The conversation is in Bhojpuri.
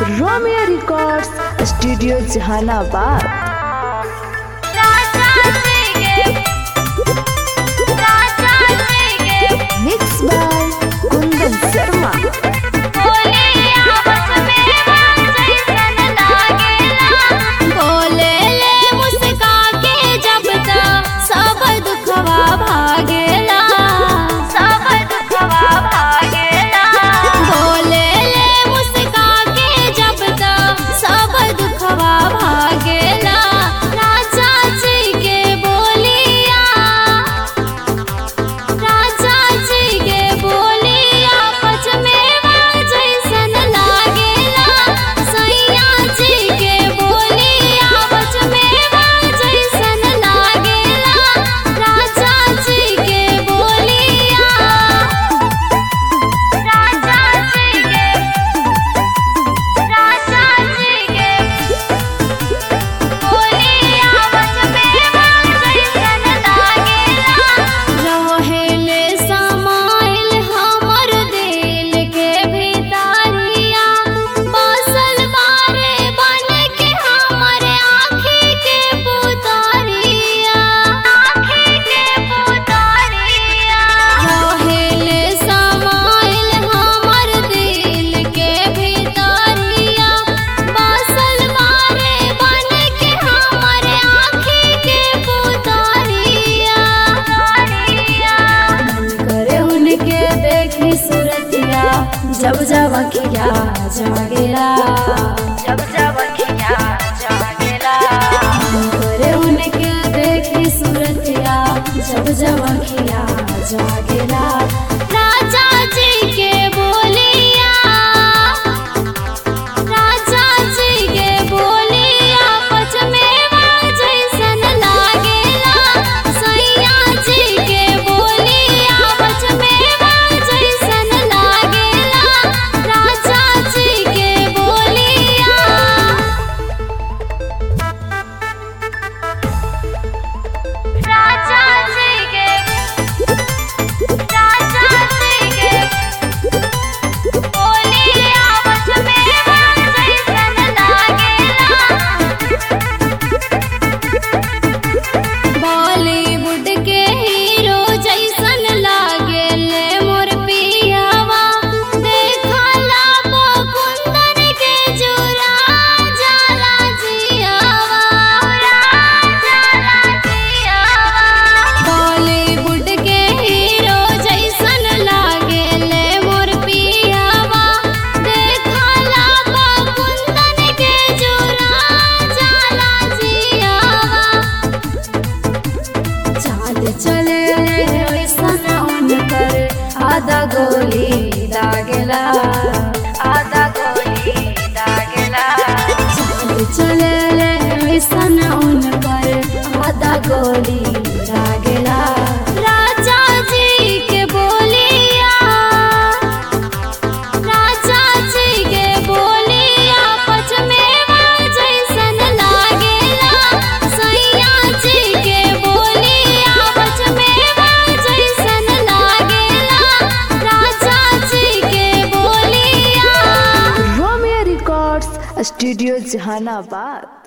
Romeo Records Studio Jehanabad. Mix by Kundan Sharma. जब जब अखिया जागेला, जब जब अखिया जागेला, करे उनके देखी सूरतिया। जब जब अखिया जागेला, राजा जी के बोलिया, राजा जी के बोलिया पचमेवा जैसन लागेला। सैया जी के बोलिया पचमेवा जैसन लागेला। राजा जी के बोलिया, राजा जी के, राजा जी के बोलिया पचमेवा जैसन लागेला। बॉलीवुड के हीरो जैसन लागेले मोर पियावा। देखला कुंदन के जुरा जाला जियावा, जाला जियावा। बॉलीवुड के हीरो जैसन लागेले मोर पियावा। देखला कुंदन के जुरा जाला जियावा। चाल चले वैसन उनकर आधा गोली दागेला, आधा गोली दागेला, चाल चले वैसन उनकर आधा गोली दागेला। राजा जी के बोलिया, राजा जी के बोलिया पचमेवा जैसन लागेला। सैया जी के बोलिया पचमेवा जैसन लागेला। राजा जी के बोलिया। Romeo Records Studio Jehanabad.